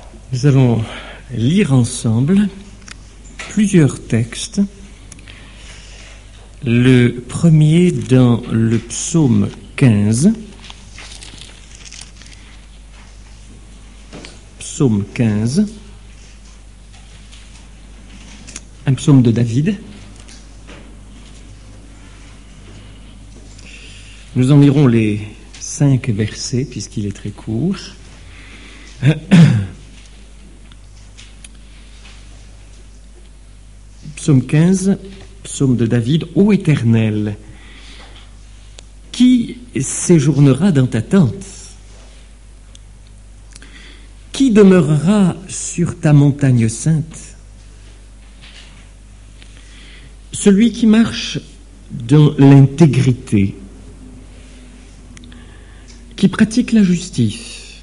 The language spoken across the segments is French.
Nous allons lire ensemble plusieurs textes. Le premier dans le psaume 15. Psaume 15. Un psaume de David. Nous en lirons les 5 versets puisqu'il est très court. Psaume 15, psaume de David. Ô Éternel, qui séjournera dans ta tente? Qui demeurera sur ta montagne sainte? Celui qui marche dans l'intégrité, qui pratique la justice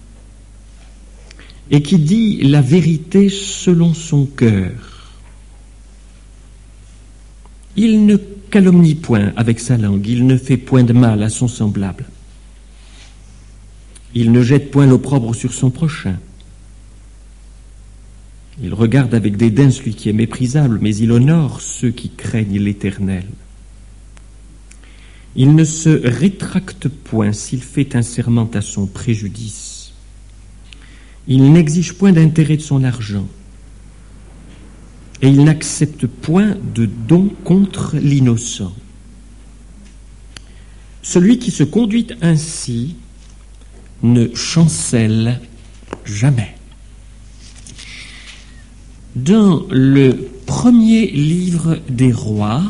et qui dit la vérité selon son cœur. Il ne calomnie point avec sa langue, il ne fait point de mal à son semblable. Il ne jette point l'opprobre sur son prochain. Il regarde avec dédain celui qui est méprisable, mais il honore ceux qui craignent l'Éternel. Il ne se rétracte point s'il fait un serment à son préjudice. Il n'exige point d'intérêt de son argent. Et il n'accepte point de don contre l'innocent. Celui qui se conduit ainsi ne chancelle jamais. Dans le premier livre des rois,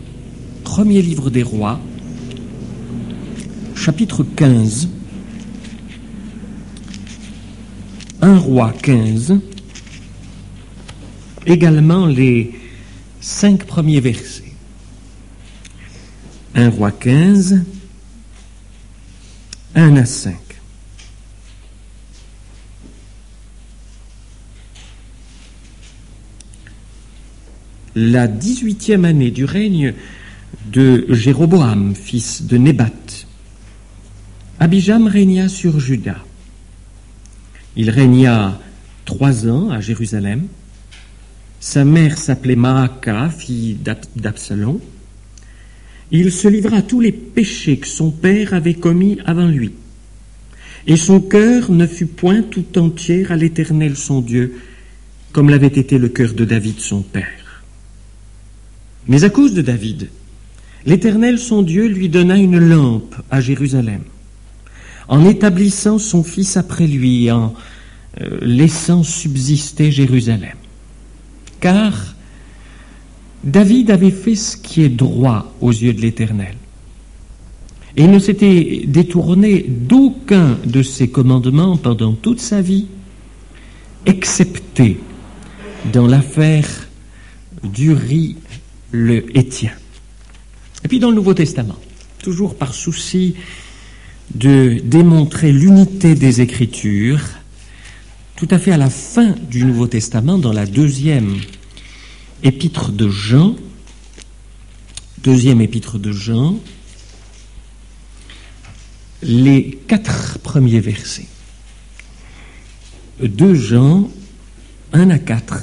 chapitre 15, 1 roi 15, également les 5 premiers versets. 1 roi 15, 1 à 5. La 18e année du règne de Jéroboam, fils de Nébat, Abijam régna sur Juda. Il régna 3 ans à Jérusalem. Sa mère s'appelait Maaka, fille d'Absalom. Il se livra à tous les péchés que son père avait commis avant lui. Et son cœur ne fut point tout entier à l'Éternel son Dieu, comme l'avait été le cœur de David son père. Mais à cause de David, l'Éternel son Dieu lui donna une lampe à Jérusalem, en établissant son fils après lui, en laissant subsister Jérusalem. Car David avait fait ce qui est droit aux yeux de l'Éternel. Et il ne s'était détourné d'aucun de ses commandements pendant toute sa vie, excepté dans l'affaire d'Uri le Héthien. Et puis dans le Nouveau Testament, toujours par souci de démontrer l'unité des Écritures, tout à fait à la fin du Nouveau Testament, dans la deuxième épître de Jean, les 4 premiers versets. 2 Jean, 1 à 4.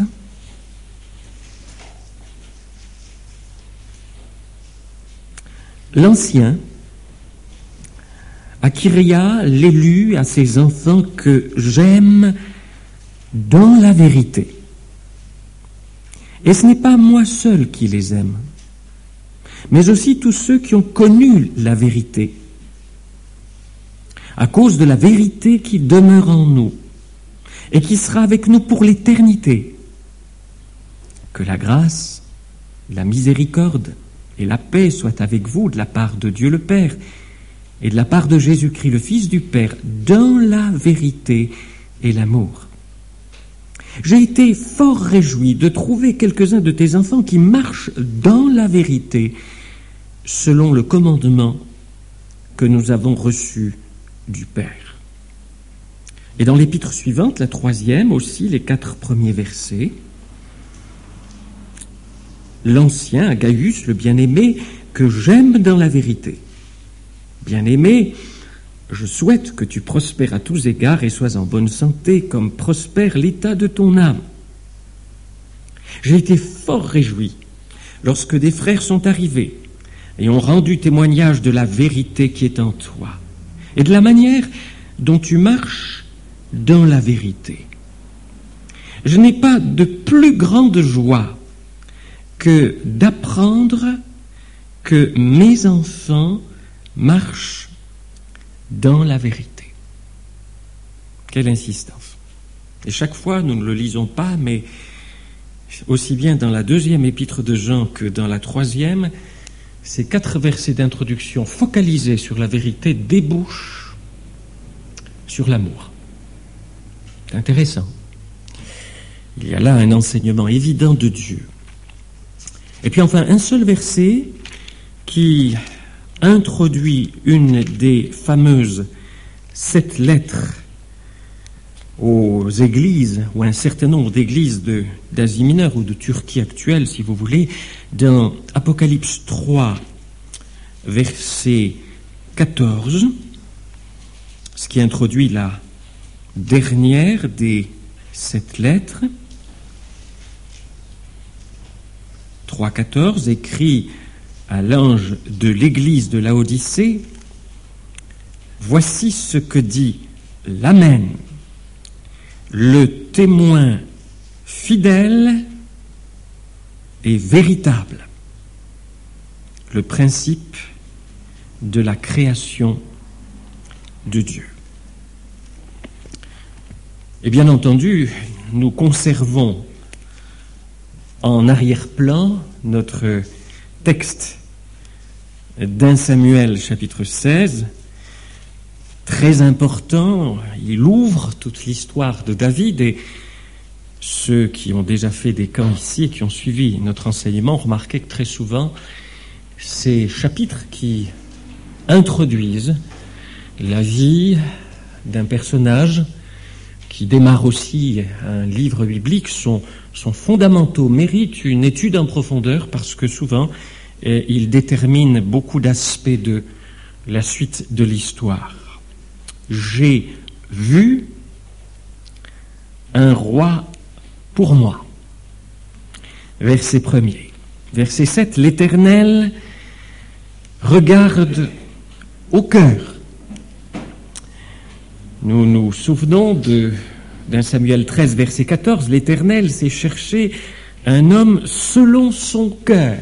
L'ancien, Akiria, l'élu à ses enfants que j'aime dans la vérité. Et ce n'est pas moi seul qui les aime, mais aussi tous ceux qui ont connu la vérité, à cause de la vérité qui demeure en nous et qui sera avec nous pour l'éternité. Que la grâce, la miséricorde et la paix soient avec vous de la part de Dieu le Père et de la part de Jésus-Christ le Fils du Père, dans la vérité et l'amour. J'ai été fort réjoui de trouver quelques-uns de tes enfants qui marchent dans la vérité, selon le commandement que nous avons reçu du Père. Et dans l'épître suivante, la 3e aussi, les 4 premiers versets, l'ancien, Gaius, le bien-aimé, que j'aime dans la vérité. Bien-aimé, Je souhaite que tu prospères à tous égards et sois en bonne santé, comme prospère l'état de ton âme. J'ai été fort réjoui lorsque des frères sont arrivés et ont rendu témoignage de la vérité qui est en toi et de la manière dont tu marches dans la vérité. Je n'ai pas de plus grande joie que d'apprendre que mes enfants marchent dans la vérité. Quelle insistance. Et chaque fois, nous ne le lisons pas, mais aussi bien dans la 2e épître de Jean que dans la 3e, ces 4 versets d'introduction focalisés sur la vérité débouchent sur l'amour. C'est intéressant. Il y a là un enseignement évident de Dieu. Et puis enfin, un seul verset qui introduit une des fameuses 7 lettres aux églises, ou un certain nombre d'églises d'Asie mineure ou de Turquie actuelle, si vous voulez, dans Apocalypse 3, verset 14, ce qui introduit la dernière des 7 lettres. 3,14, écrit à l'ange de l'église de Laodicée, « Voici ce que dit l'Amen, le témoin fidèle et véritable, le principe de la création de Dieu. » Et bien entendu, nous conservons en arrière-plan notre texte d'1 Samuel chapitre 16, très important. Il ouvre toute l'histoire de David, et ceux qui ont déjà fait des camps ici et qui ont suivi notre enseignement remarquaient que très souvent ces chapitres qui introduisent la vie d'un personnage qui démarre aussi un livre biblique sont fondamentaux, méritent une étude en profondeur parce que souvent ils déterminent beaucoup d'aspects de la suite de l'histoire. J'ai vu un roi pour moi. Verset 1er. Verset 7, l'Éternel regarde au cœur. Nous nous souvenons d'un Samuel 13, verset 14, l'Éternel s'est cherché un homme selon son cœur.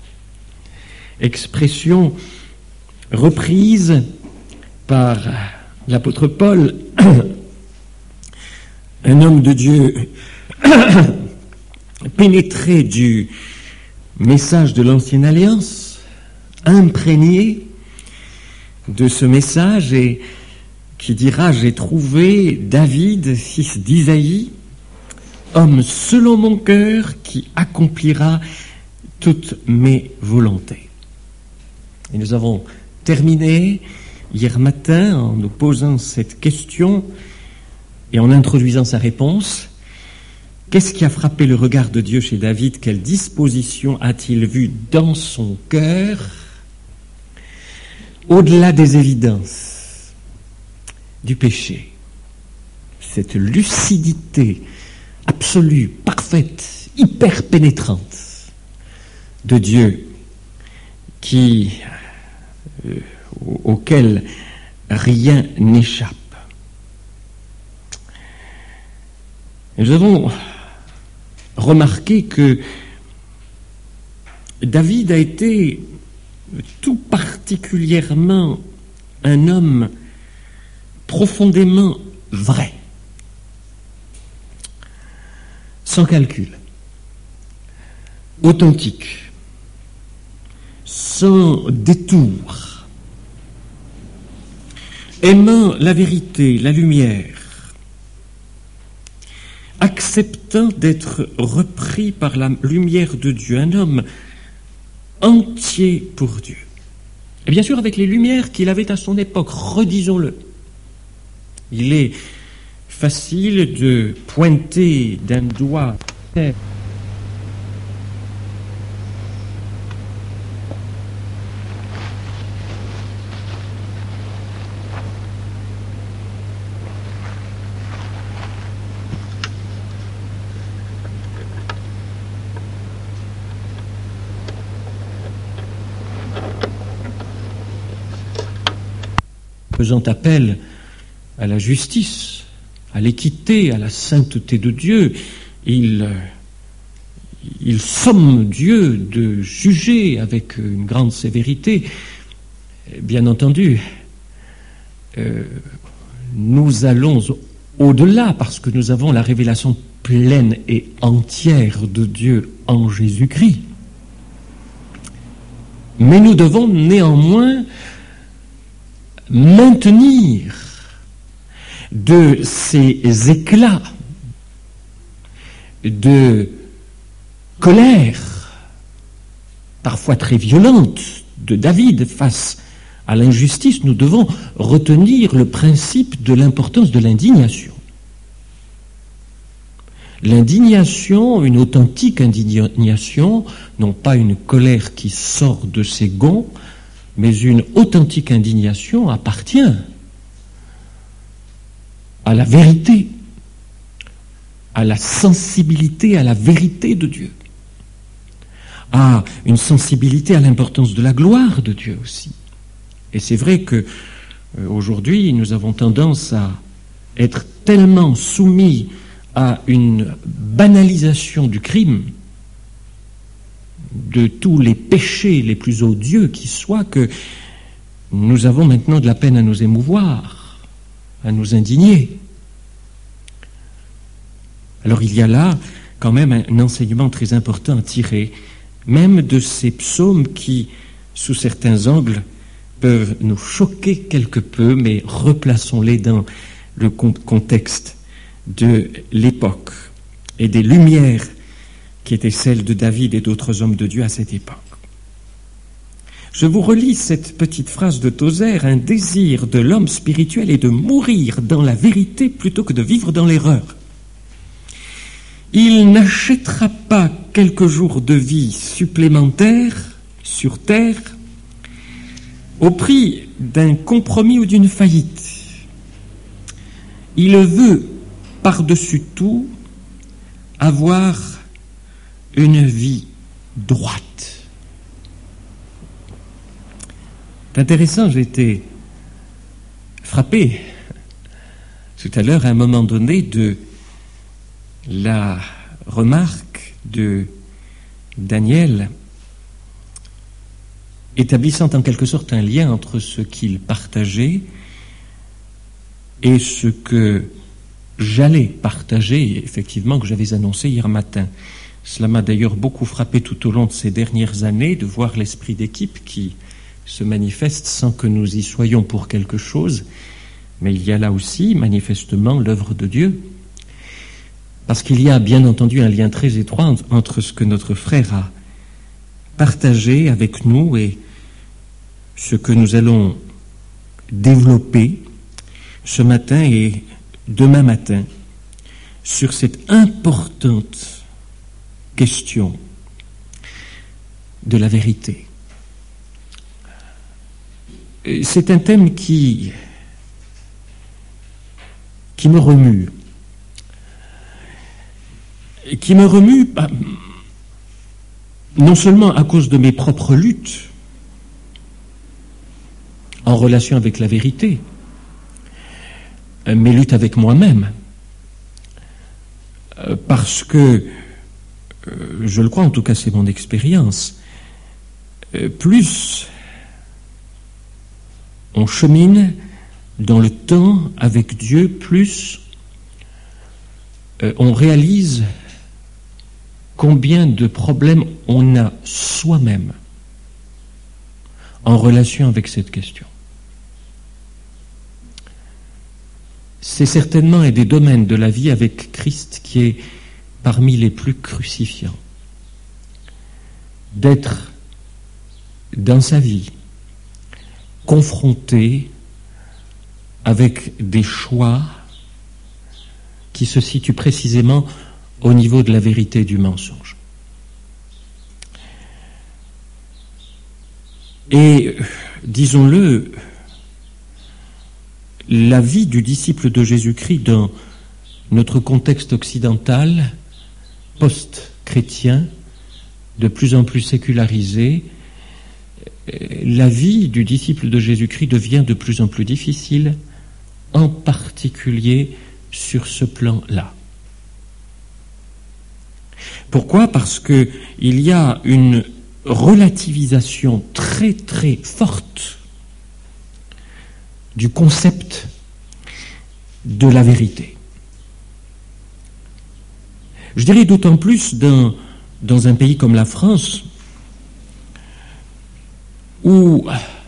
Expression reprise par l'apôtre Paul, un homme de Dieu pénétré du message de l'Ancienne Alliance, imprégné de ce message, et qui dira « J'ai trouvé David, fils d'Isaïe, homme selon mon cœur, qui accomplira toutes mes volontés. » Et nous avons terminé hier matin en nous posant cette question et en introduisant sa réponse. Qu'est-ce qui a frappé le regard de Dieu chez David? Quelle disposition a-t-il vu dans son cœur, au-delà des évidences du péché? Cette lucidité absolue, parfaite, hyper pénétrante de Dieu auquel rien n'échappe. Nous avons remarqué que David a été tout particulièrement un homme profondément vrai, sans calcul, authentique, sans détour, aimant la vérité, la lumière, acceptant d'être repris par la lumière de Dieu, un homme entier pour Dieu. Et bien sûr avec les lumières qu'il avait à son époque, redisons-le. Il est facile de pointer d'un doigt faisant appel à la justice, à l'équité, à la sainteté de Dieu, il somme Dieu de juger avec une grande sévérité. Bien entendu, nous allons au-delà parce que nous avons la révélation pleine et entière de Dieu en Jésus-Christ. Mais nous devons néanmoins maintenir de ces éclats de colère, parfois très violente, de David face à l'injustice, nous devons retenir le principe de l'importance de l'indignation. L'indignation, une authentique indignation, non pas une colère qui sort de ses gonds, mais une authentique indignation appartient à la vérité, à la sensibilité, à la vérité de Dieu, à une sensibilité à l'importance de la gloire de Dieu aussi. Et c'est vrai que aujourd'hui, nous avons tendance à être tellement soumis à une banalisation du crime, de tous les péchés les plus odieux qui soient, que nous avons maintenant de la peine à nous émouvoir, à nous indigner. Alors il y a là quand même un enseignement très important à tirer, même de ces psaumes qui, sous certains angles, peuvent nous choquer quelque peu, mais replaçons-les dans le contexte de l'époque et des lumières qui étaient celles de David et d'autres hommes de Dieu à cette époque. Je vous relis cette petite phrase de Tozer: un désir de l'homme spirituel est de mourir dans la vérité plutôt que de vivre dans l'erreur. Il n'achètera pas quelques jours de vie supplémentaires sur terre au prix d'un compromis ou d'une faillite. Il veut par-dessus tout avoir une vie droite. C'est intéressant, j'ai été frappé tout à l'heure à un moment donné de la remarque de Daniel établissant en quelque sorte un lien entre ce qu'il partageait et ce que j'allais partager, effectivement, que j'avais annoncé hier matin. Cela m'a d'ailleurs beaucoup frappé tout au long de ces dernières années, de voir l'esprit d'équipe qui se manifeste sans que nous y soyons pour quelque chose, mais il y a là aussi, manifestement, l'œuvre de Dieu. Parce qu'il y a bien entendu un lien très étroit entre ce que notre frère a partagé avec nous et ce que nous allons développer ce matin et demain matin sur cette importante question de la vérité. C'est un thème qui me remue. Qui me remue non seulement à cause de mes propres luttes en relation avec la vérité, mes luttes avec moi-même, parce que, je le crois, en tout cas c'est mon expérience, plus on chemine dans le temps avec Dieu, plus on réalise combien de problèmes on a soi-même en relation avec cette question. C'est certainement un des domaines de la vie avec Christ qui est parmi les plus crucifiants. D'être dans sa vie confronté avec des choix qui se situent précisément au niveau de la vérité et du mensonge. Et, disons-le, la vie du disciple de Jésus-Christ dans notre contexte occidental, post-chrétien, de plus en plus sécularisé, la vie du disciple de Jésus-Christ devient de plus en plus difficile, en particulier sur ce plan-là. Pourquoi ? Parce qu'il y a une relativisation très très forte du concept de la vérité. Je dirais d'autant plus dans un pays comme la France, où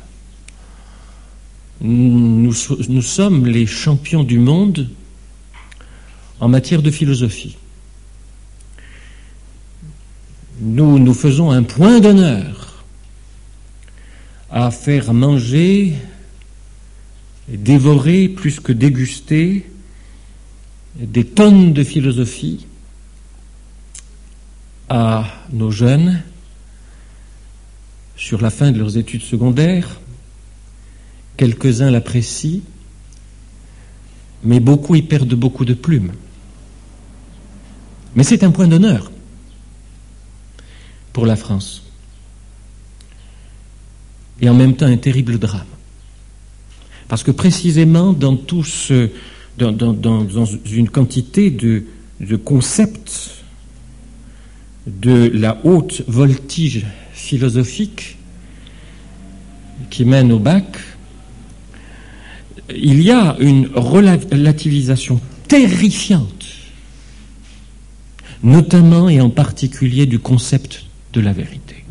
nous sommes les champions du monde en matière de philosophie. Nous faisons un point d'honneur à faire manger, dévorer plus que déguster des tonnes de philosophie à nos jeunes sur la fin de leurs études secondaires. Quelques-uns l'apprécient, mais beaucoup y perdent beaucoup de plumes. Mais c'est un point d'honneur pour la France. Et en même temps un terrible drame. Parce que précisément dans une quantité de concepts de la haute voltige philosophique qui mène au bac, il y a une relativisation terrifiante, notamment et en particulier du concept de la vérité.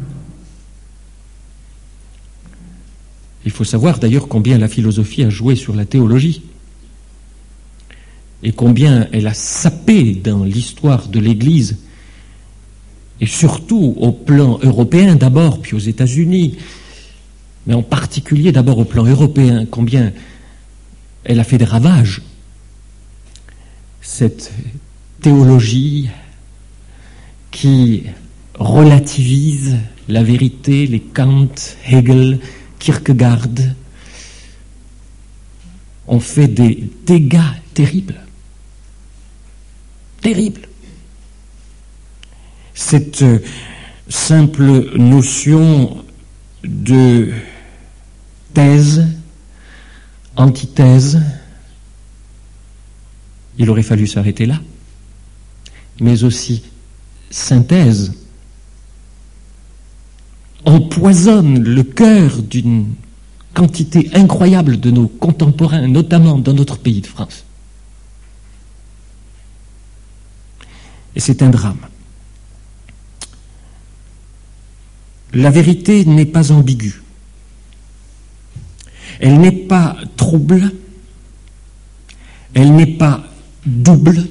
Il faut savoir d'ailleurs combien la philosophie a joué sur la théologie et combien elle a sapé dans l'histoire de l'Église, et surtout au plan européen d'abord, puis aux États-Unis, mais en particulier d'abord au plan européen, combien elle a fait des ravages, cette théologie qui relativise la vérité, les Kant, Hegel, Kierkegaard, ont fait des dégâts terribles. Terribles. Cette simple notion de thèse, antithèse, il aurait fallu s'arrêter là, mais aussi synthèse, empoisonne le cœur d'une quantité incroyable de nos contemporains, notamment dans notre pays de France. Et c'est un drame. La vérité n'est pas ambiguë. Elle n'est pas trouble. Elle n'est pas double.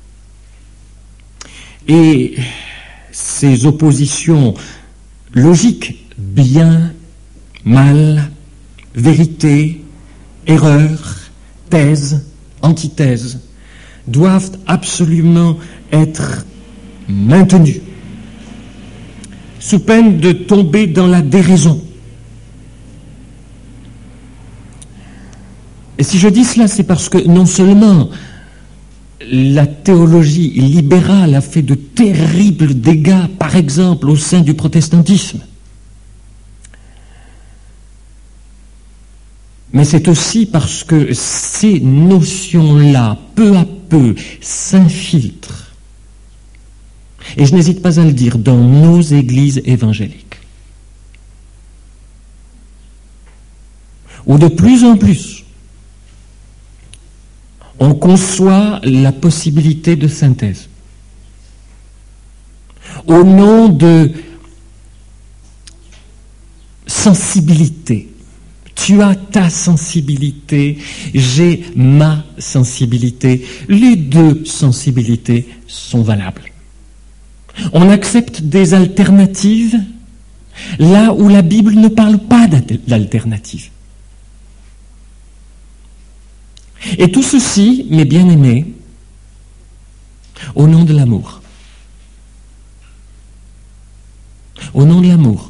Et ces oppositions logiques, bien, mal, vérité, erreur, thèse, antithèse, doivent absolument être maintenues, sous peine de tomber dans la déraison. Et si je dis cela, c'est parce que non seulement la théologie libérale a fait de terribles dégâts, par exemple au sein du protestantisme, mais c'est aussi parce que ces notions-là, peu à peu, s'infiltrent, et je n'hésite pas à le dire, dans nos églises évangéliques, où de plus en plus, on conçoit la possibilité de synthèse au nom de sensibilité. Tu as ta sensibilité, j'ai ma sensibilité. Les deux sensibilités sont valables. On accepte des alternatives là où la Bible ne parle pas d'alternative. Et tout ceci, mes bien-aimés, au nom de l'amour. Au nom de l'amour.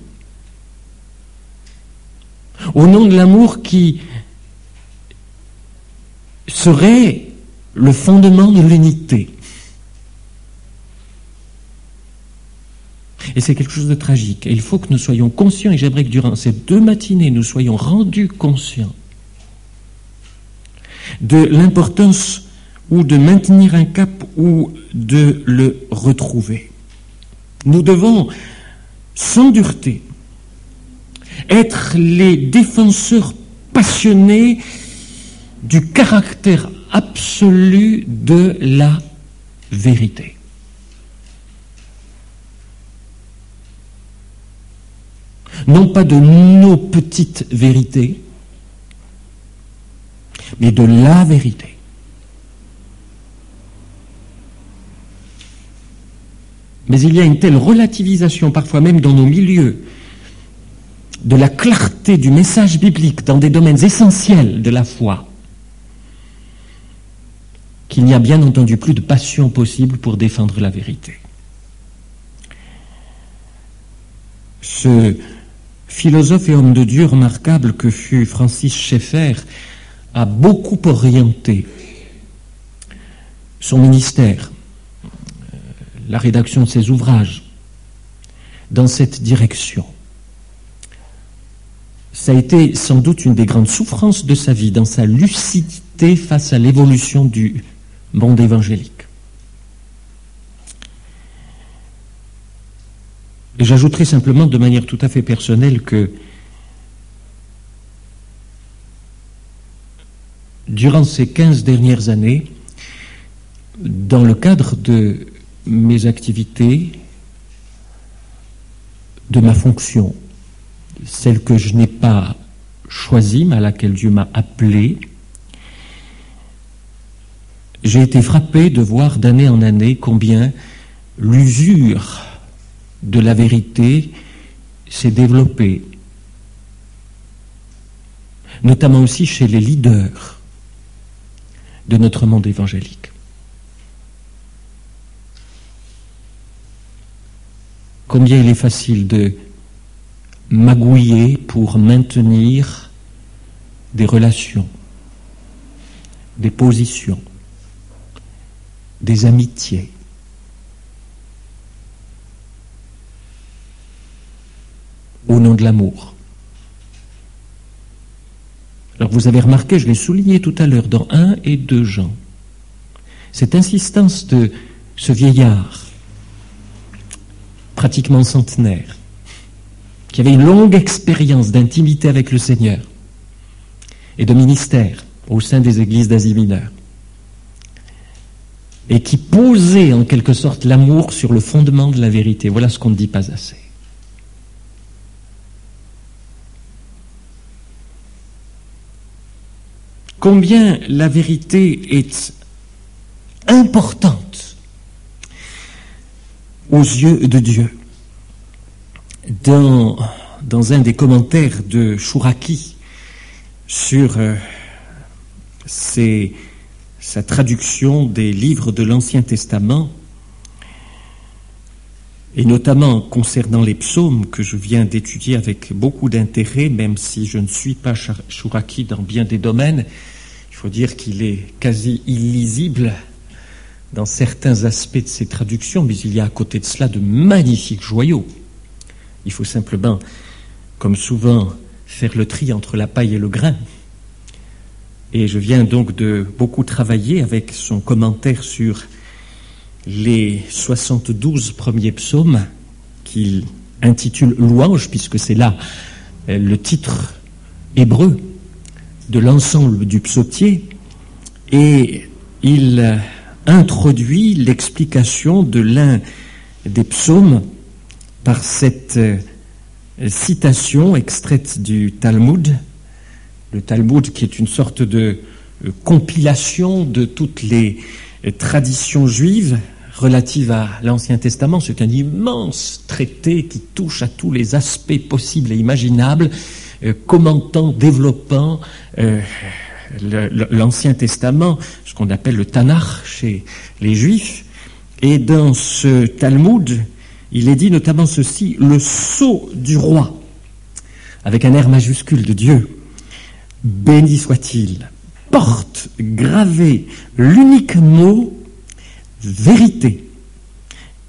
Au nom de l'amour qui serait le fondement de l'unité. Et c'est quelque chose de tragique. Et il faut que nous soyons conscients, et j'aimerais que durant ces 2 matinées, nous soyons rendus conscients de l'importance ou de maintenir un cap ou de le retrouver. Nous devons, sans dureté, être les défenseurs passionnés du caractère absolu de la vérité. Non pas de nos petites vérités, mais de la vérité. Mais il y a une telle relativisation, parfois même dans nos milieux, de la clarté du message biblique dans des domaines essentiels de la foi, qu'il n'y a bien entendu plus de passion possible pour défendre la vérité. Ce philosophe et homme de Dieu remarquable que fut Francis Schaeffer a beaucoup orienté son ministère, la rédaction de ses ouvrages, dans cette direction. Ça a été sans doute une des grandes souffrances de sa vie, dans sa lucidité face à l'évolution du monde évangélique. Et j'ajouterai simplement de manière tout à fait personnelle que durant ces 15 dernières années, dans le cadre de mes activités, de ma fonction, celle que je n'ai pas choisie, mais à laquelle Dieu m'a appelé, j'ai été frappé de voir d'année en année combien l'usure de la vérité s'est développée, notamment aussi chez les leaders de notre monde évangélique. Combien il est facile de magouiller pour maintenir des relations, des positions, des amitiés. Au nom de l'amour. Alors vous avez remarqué, je l'ai souligné tout à l'heure dans 1 et 2 Jean, cette insistance de ce vieillard, pratiquement centenaire, qui avait une longue expérience d'intimité avec le Seigneur et de ministère au sein des églises d'Asie mineure, et qui posait en quelque sorte l'amour sur le fondement de la vérité. Voilà ce qu'on ne dit pas assez. Combien la vérité est importante aux yeux de Dieu. Dans un des commentaires de Chouraki sur sa traduction des livres de l'Ancien Testament, et notamment concernant les psaumes que je viens d'étudier avec beaucoup d'intérêt, même si je ne suis pas Chouraki dans bien des domaines, il faut dire qu'il est quasi illisible dans certains aspects de ses traductions, mais il y a à côté de cela de magnifiques joyaux. Il faut simplement, comme souvent, faire le tri entre la paille et le grain. Et je viens donc de beaucoup travailler avec son commentaire sur les 72 premiers psaumes qu'il intitule Louange, puisque c'est là le titre hébreu de l'ensemble du psautier, et il introduit l'explication de l'un des psaumes par cette citation extraite du Talmud, le Talmud qui est une sorte de compilation de toutes les traditions juives relatives à l'Ancien Testament. C'est un immense traité qui touche à tous les aspects possibles et imaginables, commentant, développant l'Ancien Testament, ce qu'on appelle le Tanakh chez les Juifs. Et dans ce Talmud, il est dit notamment ceci: le sceau du roi, avec un R majuscule de Dieu, béni soit-il, porte gravé l'unique mot vérité,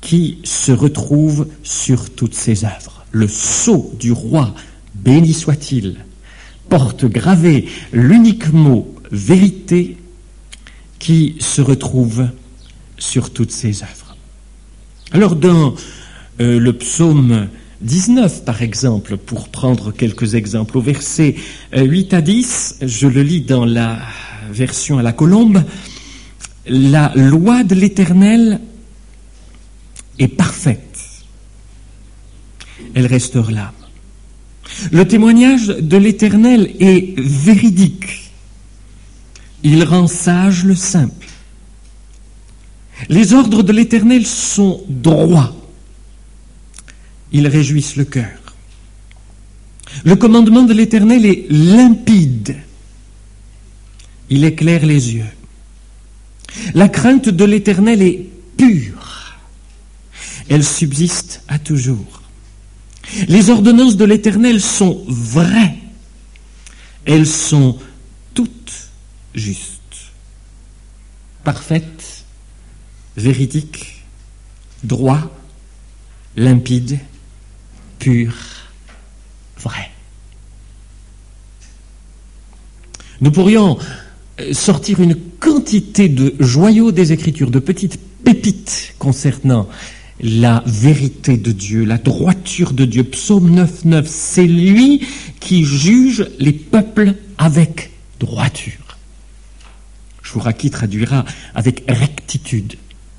qui se retrouve sur toutes ses œuvres. Le sceau du roi, béni soit-il, porte gravé l'unique mot vérité qui se retrouve sur toutes ses œuvres. Alors dans le psaume 19, par exemple, pour prendre quelques exemples, au verset 8 à 10, je le lis dans la version à la colombe, la loi de l'Éternel est parfaite, elle restaure l'âme. Le témoignage de l'Éternel est véridique, il rend sage le simple. Les ordres de l'Éternel sont droits, ils réjouissent le cœur. Le commandement de l'Éternel est limpide, il éclaire les yeux. La crainte de l'Éternel est pure, elle subsiste à toujours. Les ordonnances de l'Éternel sont vraies, elles sont toutes justes, parfaites, véridiques, droit, limpide, pur, vrai. Nous pourrions sortir une quantité de joyaux des Écritures, de petites pépites concernant la vérité de Dieu, la droiture de Dieu. Psaume 9.9, c'est lui qui juge les peuples avec droiture. Chouraki traduira avec rectitude.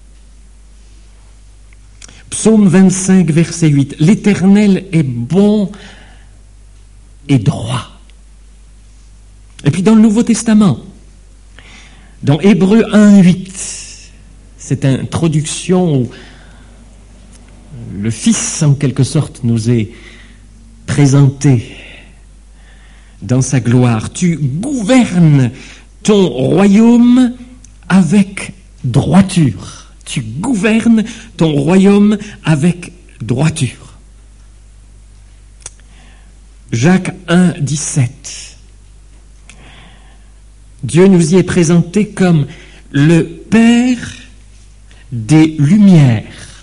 Psaume 25, verset 8. L'Éternel est bon et droit. Et puis dans le Nouveau Testament, dans Hébreux 1, 8, cette introduction où le Fils, en quelque sorte, nous est présenté dans sa gloire. Tu gouvernes ton royaume avec droiture. Tu gouvernes ton royaume avec droiture. Jacques 1, 17. Dieu nous y est présenté comme le Père des Lumières,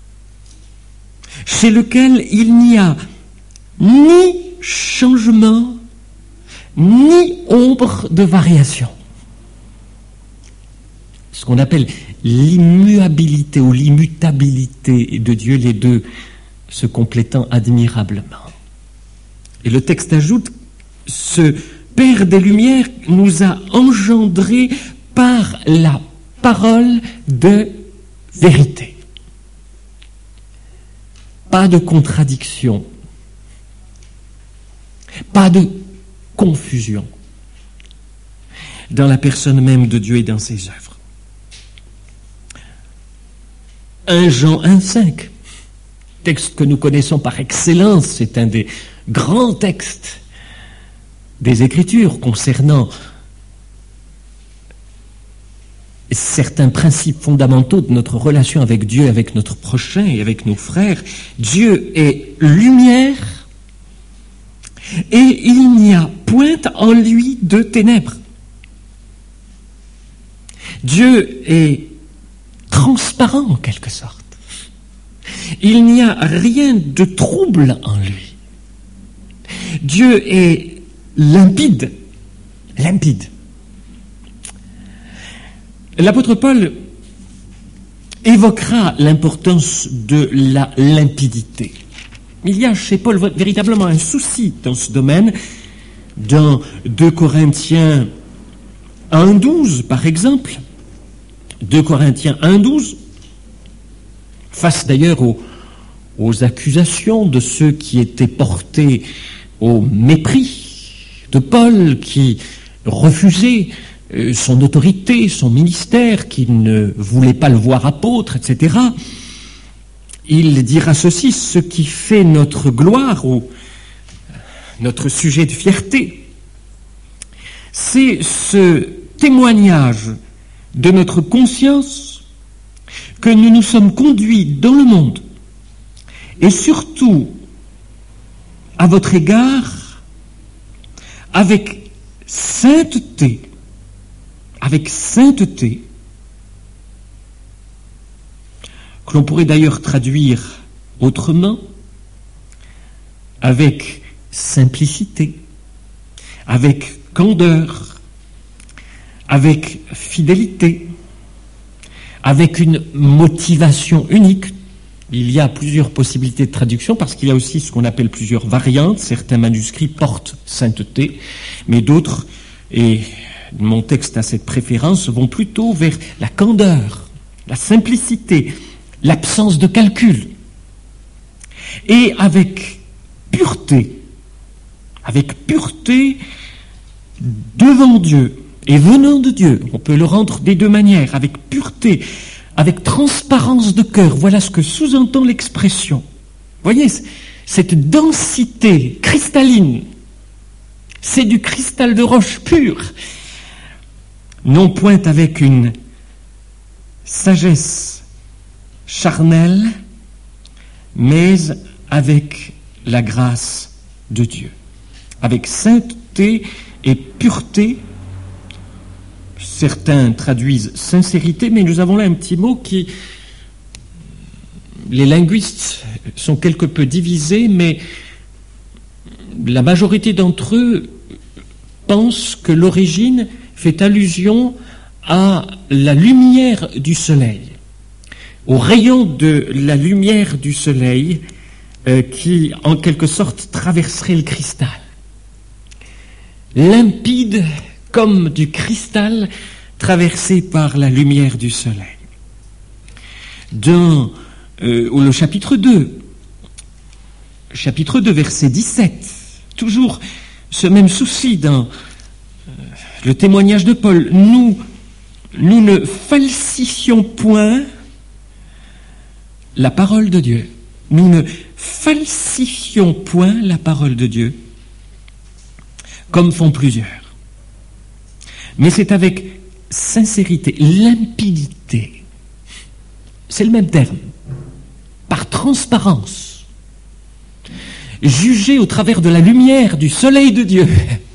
chez lequel il n'y a ni changement, ni ombre de variation. Ce qu'on appelle l'immuabilité ou l'immutabilité de Dieu, les deux se complétant admirablement. Et le texte ajoute, ce Père des Lumières nous a engendrés par la parole de vérité. Pas de contradiction, pas de confusion dans la personne même de Dieu et dans ses œuvres. 1 Jean 1,5, texte que nous connaissons par excellence, c'est un des grands textes des Écritures concernant certains principes fondamentaux de notre relation avec Dieu, avec notre prochain et avec nos frères. Dieu est lumière et il n'y a point en lui de ténèbres. Dieu est transparent en quelque sorte. Il n'y a rien de trouble en lui. Dieu est limpide. L'apôtre Paul évoquera l'importance de la limpidité. Il y a chez Paul véritablement un souci dans ce domaine. Dans 2 Corinthiens 1,12 par exemple, 2 Corinthiens 1,12, face d'ailleurs aux accusations de ceux qui étaient portés au mépris de Paul, qui refusait son autorité, son ministère, qui ne voulait pas le voir apôtre, etc. Il dira ceci: ce qui fait notre gloire ou notre sujet de fierté, c'est ce témoignage de notre conscience que nous nous sommes conduits dans le monde, et surtout à votre égard, avec sainteté, que l'on pourrait d'ailleurs traduire autrement, avec simplicité, avec candeur, avec fidélité, avec une motivation unique. Il y a plusieurs possibilités de traduction parce qu'il y a aussi ce qu'on appelle plusieurs variantes. Certains manuscrits portent sainteté, mais d'autres, et mon texte a cette préférence, vont plutôt vers la candeur, la simplicité, l'absence de calcul. Et avec pureté devant Dieu et venant de Dieu. On peut le rendre des deux manières, avec pureté, avec transparence de cœur. Voilà ce que sous-entend l'expression. Vous voyez, cette densité cristalline, c'est du cristal de roche pur, non point avec une sagesse charnelle, mais avec la grâce de Dieu. Avec sainteté et pureté. Certains traduisent sincérité, mais nous avons là un petit mot qui... Les linguistes sont quelque peu divisés, mais la majorité d'entre eux pensent que l'origine fait allusion à la lumière du soleil, aux rayons de la lumière du soleil qui, en quelque sorte, traverserait le cristal. Limpide comme du cristal traversé par la lumière du soleil. Dans le chapitre 2, verset 17, toujours ce même souci dans le témoignage de Paul. Nous ne falsifions point la parole de Dieu. Nous ne falsifions point la parole de Dieu, comme font plusieurs. Mais c'est avec sincérité, limpidité. C'est le même terme. Par transparence. Juger au travers de la lumière du soleil de Dieu.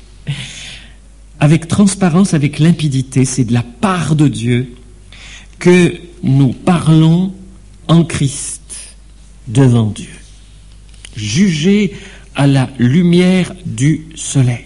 Avec transparence, avec limpidité, c'est de la part de Dieu que nous parlons en Christ devant Dieu. Juger à la lumière du soleil.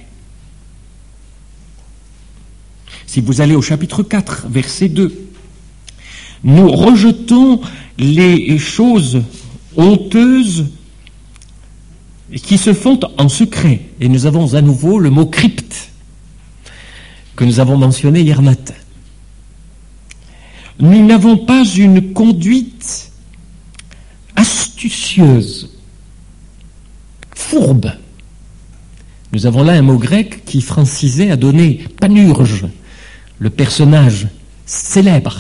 Si vous allez au chapitre 4, verset 2, nous rejetons les choses honteuses qui se font en secret. Et nous avons à nouveau le mot crypte que nous avons mentionné hier matin. Nous n'avons pas une conduite astucieuse, fourbe. Nous avons là un mot grec qui, francisé, a donné panurge, le personnage célèbre.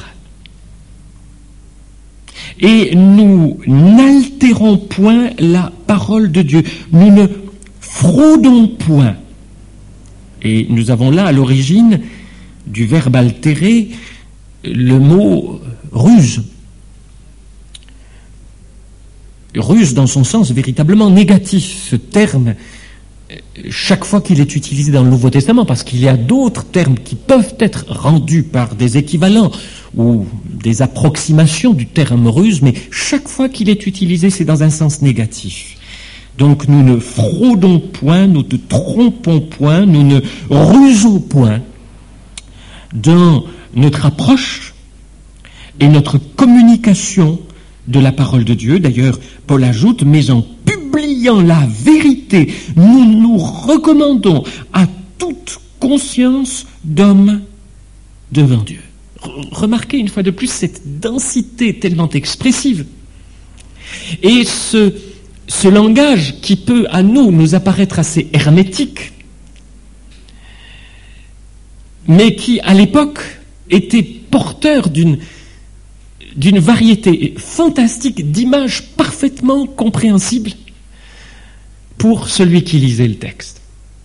Et nous n'altérons point la parole de Dieu. Nous ne fraudons point. Et nous avons là, à l'origine du verbe altérer, le mot ruse. Ruse dans son sens véritablement négatif. Ce terme, chaque fois qu'il est utilisé dans le Nouveau Testament, parce qu'il y a d'autres termes qui peuvent être rendus par des équivalents ou des approximations du terme ruse, mais chaque fois qu'il est utilisé, c'est dans un sens négatif. Donc nous ne fraudons point, nous ne trompons point, nous ne rusons point dans notre approche et notre communication de la parole de Dieu. D'ailleurs, Paul ajoute, mais en publiant la vérité, nous nous recommandons à toute conscience d'homme devant Dieu. Remarquez une fois de plus cette densité tellement expressive. Et ce langage qui peut à nous apparaître assez hermétique, mais qui à l'époque était porteur d'une variété fantastique d'images parfaitement compréhensibles pour celui qui lisait le texte.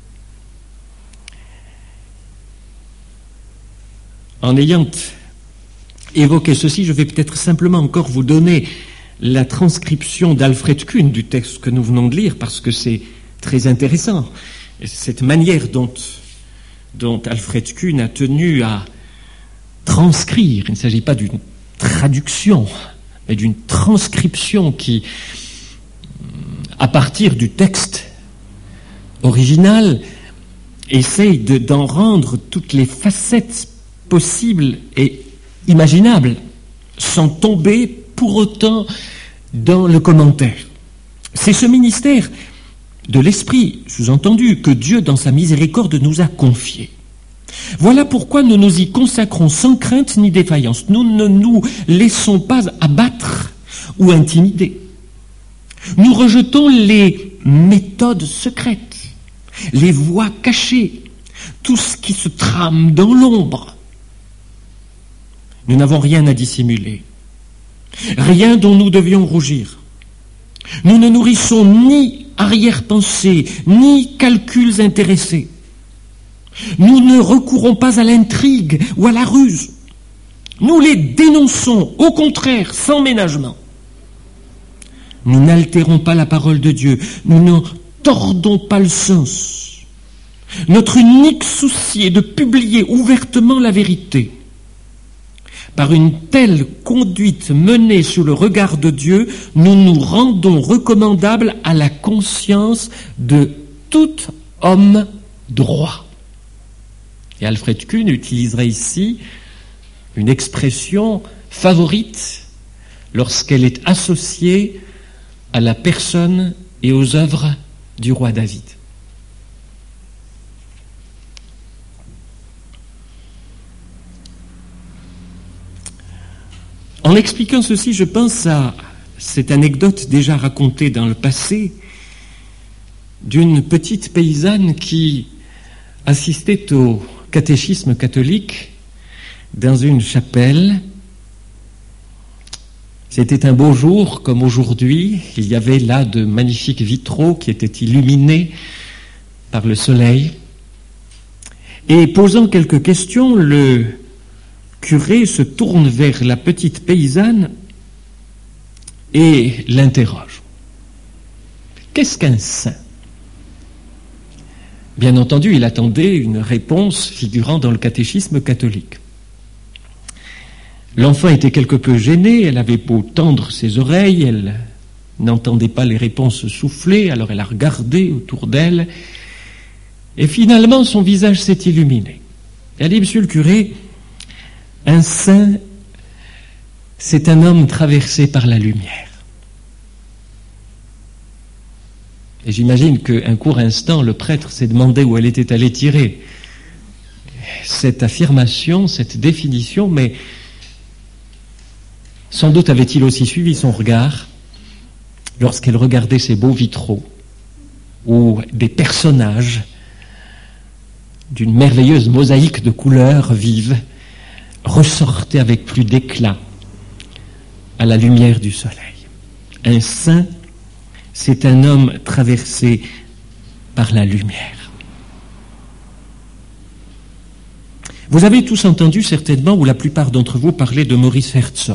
En ayant évoqué ceci, je vais peut-être simplement encore vous donner la transcription d'Alfred Kuhn du texte que nous venons de lire, parce que c'est très intéressant. Et cette manière dont Alfred Kuhn a tenu à transcrire, il ne s'agit pas d'une traduction, mais d'une transcription qui, à partir du texte original, essaye d'en rendre toutes les facettes possibles et imaginables, sans tomber pour autant dans le commentaire. C'est ce ministère de l'Esprit, sous-entendu, que Dieu, dans sa miséricorde, nous a confié. Voilà pourquoi nous nous y consacrons sans crainte ni défaillance. Nous ne nous laissons pas abattre ou intimider. Nous rejetons les méthodes secrètes, les voies cachées, tout ce qui se trame dans l'ombre. Nous n'avons rien à dissimuler, rien dont nous devions rougir. Nous ne nourrissons ni arrière-pensées, ni calculs intéressés. Nous ne recourons pas à l'intrigue ou à la ruse. Nous les dénonçons, au contraire, sans ménagement. Nous n'altérons pas la parole de Dieu, nous n'en tordons pas le sens. Notre unique souci est de publier ouvertement la vérité. Par une telle conduite menée sous le regard de Dieu, nous nous rendons recommandables à la conscience de tout homme droit. Et Alfred Kuhn utiliserait ici une expression favorite lorsqu'elle est associée à la personne et aux œuvres du roi David. En expliquant ceci, je pense à cette anecdote déjà racontée dans le passé d'une petite paysanne qui assistait au catéchisme catholique dans une chapelle. C'était un beau jour comme aujourd'hui. Il y avait là de magnifiques vitraux qui étaient illuminés par le soleil. Et posant quelques questions, le curé se tourne vers la petite paysanne et l'interroge. Qu'est-ce qu'un saint ? Bien entendu, il attendait une réponse figurant dans le catéchisme catholique. L'enfant était quelque peu gênée, elle avait beau tendre ses oreilles, elle n'entendait pas les réponses soufflées, alors elle a regardé autour d'elle, et finalement son visage s'est illuminé. Elle dit, monsieur le curé, un saint, c'est un homme traversé par la lumière. Et j'imagine qu'un court instant, le prêtre s'est demandé où elle était allée tirer cette affirmation, cette définition, mais sans doute avait-il aussi suivi son regard lorsqu'elle regardait ces beaux vitraux où des personnages d'une merveilleuse mosaïque de couleurs vives ressortaient avec plus d'éclat à la lumière du soleil. Un saint, c'est un homme traversé par la lumière. Vous avez tous entendu certainement, ou la plupart d'entre vous, parler de Maurice Herzog.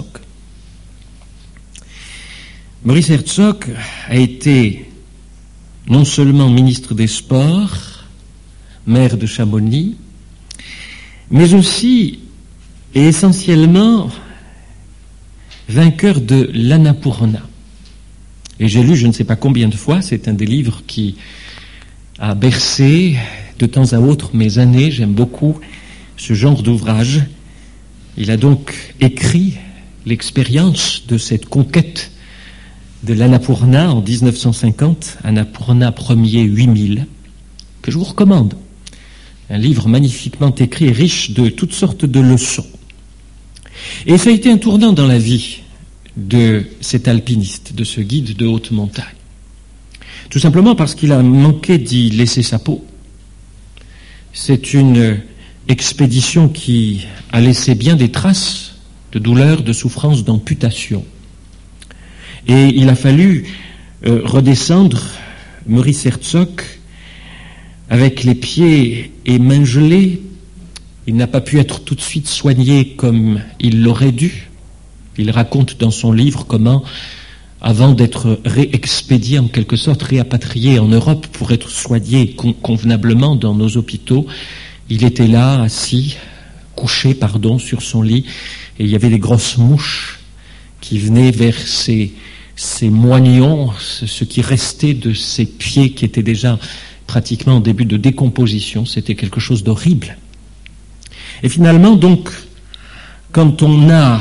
Maurice Herzog a été non seulement ministre des Sports, maire de Chamonix, mais aussi et essentiellement vainqueur de l'Annapurna. Et j'ai lu je ne sais pas combien de fois, c'est un des livres qui a bercé de temps à autre mes années, j'aime beaucoup ce genre d'ouvrage. Il a donc écrit l'expérience de cette conquête de l'Annapurna en 1950, Annapurna premier 8000, que je vous recommande. Un livre magnifiquement écrit et riche de toutes sortes de leçons. Et ça a été un tournant dans la vie de cet alpiniste, de ce guide de haute montagne. Tout simplement parce qu'il a manqué d'y laisser sa peau. C'est une expédition qui a laissé bien des traces de douleur, de souffrance, d'amputation. Et il a fallu redescendre Maurice Herzog avec les pieds et mains gelés. Il n'a pas pu être tout de suite soigné comme il l'aurait dû. Il raconte dans son livre comment, avant d'être réexpédié, en quelque sorte réapatrié en Europe pour être soigné convenablement dans nos hôpitaux, il était là, assis, couché, sur son lit, et il y avait des grosses mouches qui venait vers ses moignons, ce qui restait de ses pieds qui étaient déjà pratiquement en début de décomposition. C'était quelque chose d'horrible. Et finalement, donc, quand on a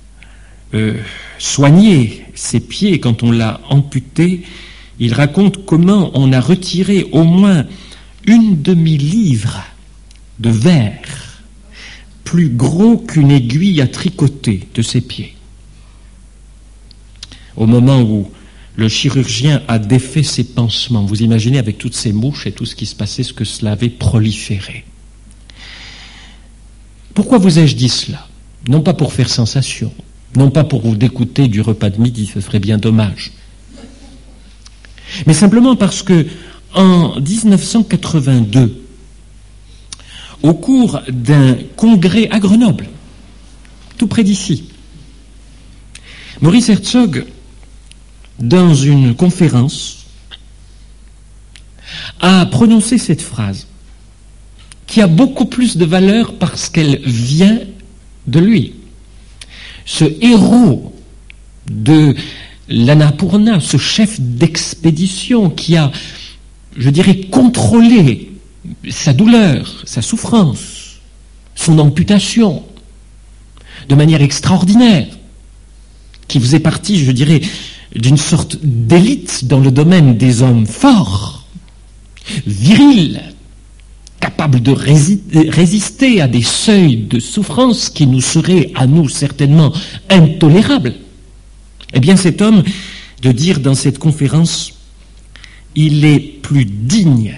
soigné ses pieds, quand on l'a amputé, il raconte comment on a retiré au moins une demi-livre de verre, plus gros qu'une aiguille à tricoter, de ses pieds. Au moment où le chirurgien a défait ses pansements, vous imaginez avec toutes ces mouches et tout ce qui se passait, ce que cela avait proliféré. Pourquoi vous ai-je dit cela? Non pas pour faire sensation, non pas pour vous dégoûter du repas de midi, ce serait bien dommage, mais simplement parce que en 1982, au cours d'un congrès à Grenoble, tout près d'ici, Maurice Herzog, dans une conférence, a prononcé cette phrase qui a beaucoup plus de valeur parce qu'elle vient de lui. Ce héros de l'Annapurna, ce chef d'expédition qui a, je dirais, contrôlé sa douleur, sa souffrance, son amputation, de manière extraordinaire, qui faisait partie, je dirais, d'une sorte d'élite dans le domaine des hommes forts, virils, capables de résister à des seuils de souffrance qui nous seraient, à nous, certainement intolérables. Eh bien, cet homme, de dire dans cette conférence, il est plus digne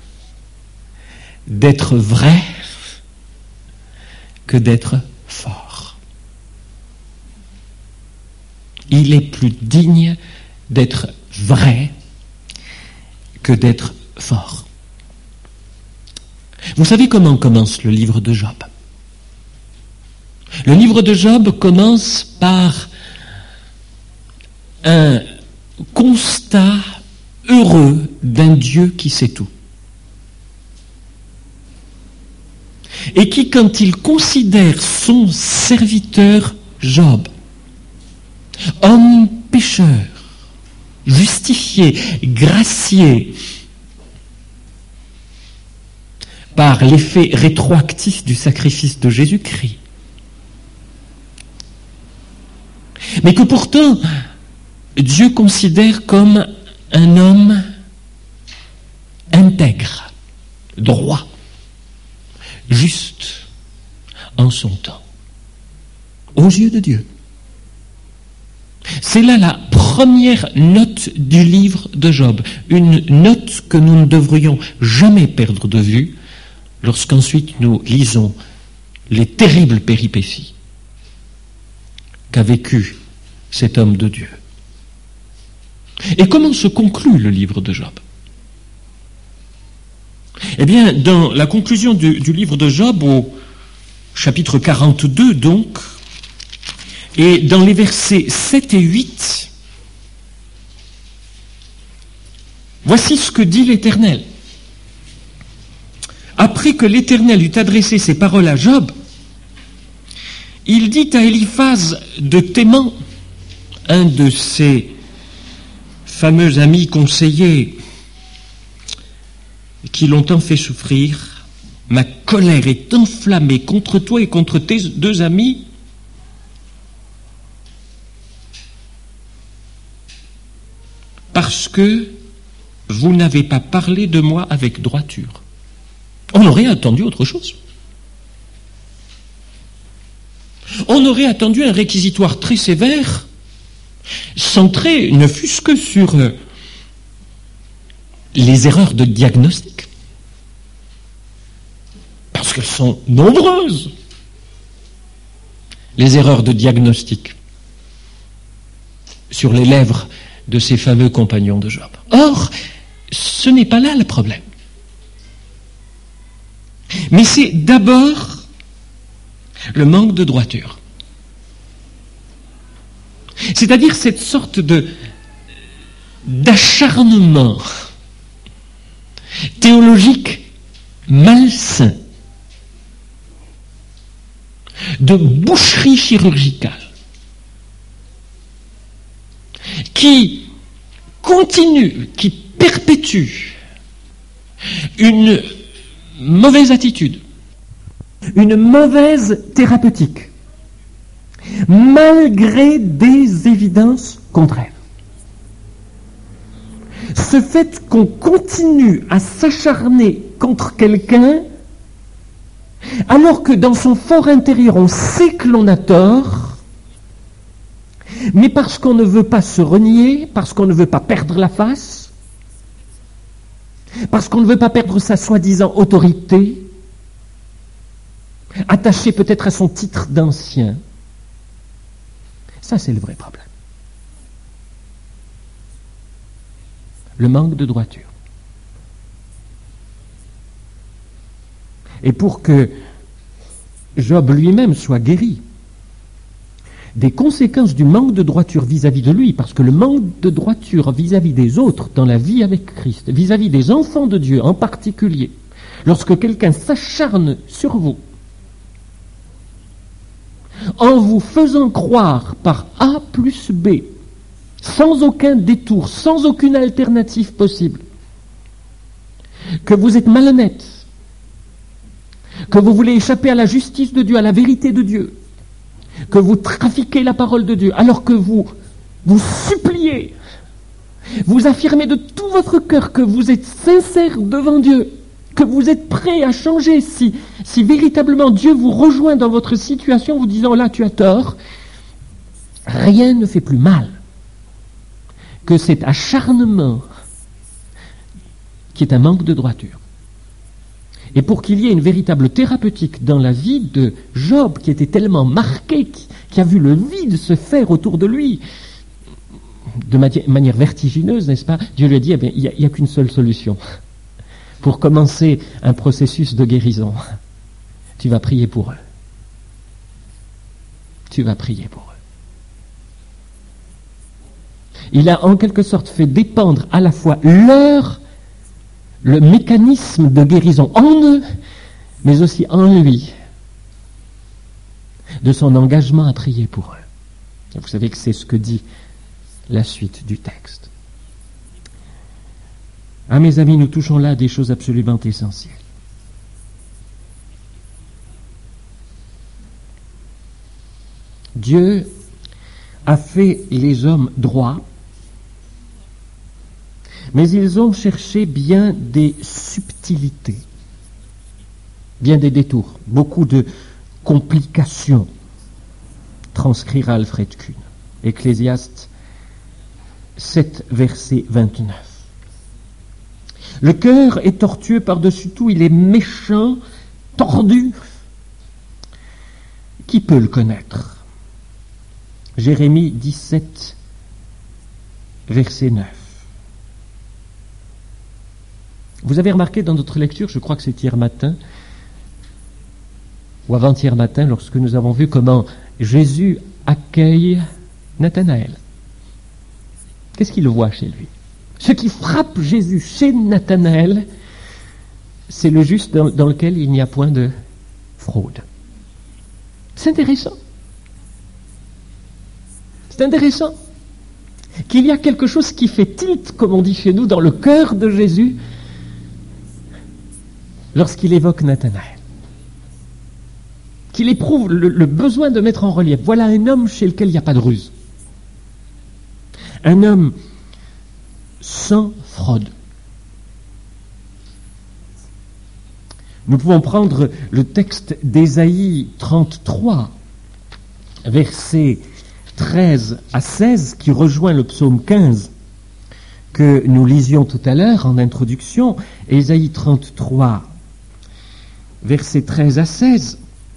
d'être vrai que d'être fort. Il est plus digne d'être vrai que d'être fort. Vous savez comment commence le livre de Job? Le livre de Job commence par un constat heureux d'un Dieu qui sait tout. Et qui, quand il considère son serviteur Job, homme pécheur, justifié, gracié par l'effet rétroactif du sacrifice de Jésus-Christ, mais que pourtant Dieu considère comme un homme intègre, droit, juste en son temps, aux yeux de Dieu. C'est là la première note du livre de Job, une note que nous ne devrions jamais perdre de vue lorsqu'ensuite nous lisons les terribles péripéties qu'a vécu cet homme de Dieu. Et comment se conclut le livre de Job? Eh bien, dans la conclusion du livre de Job, au chapitre 42 donc, et dans les versets 7 et 8, voici ce que dit l'Éternel. Après que l'Éternel eut adressé ces paroles à Job, il dit à Éliphaz de Théman, un de ses fameux amis conseillers qui l'ont tant fait souffrir, ma colère est enflammée contre toi et contre tes deux amis, parce que vous n'avez pas parlé de moi avec droiture. On aurait attendu autre chose. On aurait attendu un réquisitoire très sévère, centré ne fût-ce que sur les erreurs de diagnostic. Parce qu'elles sont nombreuses, les erreurs de diagnostic sur les lèvres de ces fameux compagnons de Job. Or, ce n'est pas là le problème. Mais c'est d'abord le manque de droiture. C'est-à-dire cette sorte d'acharnement théologique malsain, de boucherie chirurgicale, qui continue, qui perpétue une mauvaise attitude, une mauvaise thérapeutique, malgré des évidences contraires. Ce fait qu'on continue à s'acharner contre quelqu'un, alors que dans son fort intérieur, on sait que l'on a tort, mais parce qu'on ne veut pas se renier, parce qu'on ne veut pas perdre la face, parce qu'on ne veut pas perdre sa soi-disant autorité, attachée peut-être à son titre d'ancien. Ça, c'est le vrai problème. Le manque de droiture. Et pour que Job lui-même soit guéri des conséquences du manque de droiture vis-à-vis de lui, parce que le manque de droiture vis-à-vis des autres dans la vie avec Christ, vis-à-vis des enfants de Dieu en particulier, lorsque quelqu'un s'acharne sur vous, en vous faisant croire par A plus B, sans aucun détour, sans aucune alternative possible, que vous êtes malhonnête, que vous voulez échapper à la justice de Dieu, à la vérité de Dieu, que vous trafiquez la parole de Dieu, alors que vous suppliez, vous affirmez de tout votre cœur que vous êtes sincère devant Dieu, que vous êtes prêt à changer si véritablement Dieu vous rejoint dans votre situation, vous disant là tu as tort, rien ne fait plus mal que cet acharnement qui est un manque de droiture. Et pour qu'il y ait une véritable thérapeutique dans la vie de Job, qui était tellement marqué, qui a vu le vide se faire autour de lui, de manière vertigineuse, n'est-ce pas? Dieu lui a dit, il n'y a qu'une seule solution pour commencer un processus de guérison. Tu vas prier pour eux. Tu vas prier pour eux. Il a en quelque sorte fait dépendre à la fois le mécanisme de guérison en eux, mais aussi en lui, de son engagement à prier pour eux. Et vous savez que c'est ce que dit la suite du texte. Ah, mes amis, nous touchons là à des choses absolument essentielles. Dieu a fait les hommes droits, mais ils ont cherché bien des subtilités, bien des détours, beaucoup de complications, transcrira Alfred Kuhn. Ecclésiaste 7, verset 29. Le cœur est tortueux par-dessus tout, il est méchant, tordu. Qui peut le connaître? Jérémie 17, verset 9. Vous avez remarqué dans notre lecture, je crois que c'est hier matin, ou avant-hier matin, lorsque nous avons vu comment Jésus accueille Nathanaël. Qu'est-ce qu'il voit chez lui? Ce qui frappe Jésus chez Nathanaël, c'est le juste dans lequel il n'y a point de fraude. C'est intéressant. C'est intéressant qu'il y a quelque chose qui fait tilt, comme on dit chez nous, dans le cœur de Jésus, lorsqu'il évoque Nathanaël. Qu'il éprouve le besoin de mettre en relief. Voilà un homme chez lequel il n'y a pas de ruse. Un homme sans fraude. Nous pouvons prendre le texte d'Ésaïe 33, versets 13 à 16, qui rejoint le psaume 15 que nous lisions tout à l'heure en introduction. Ésaïe 33, versets 13 à 16.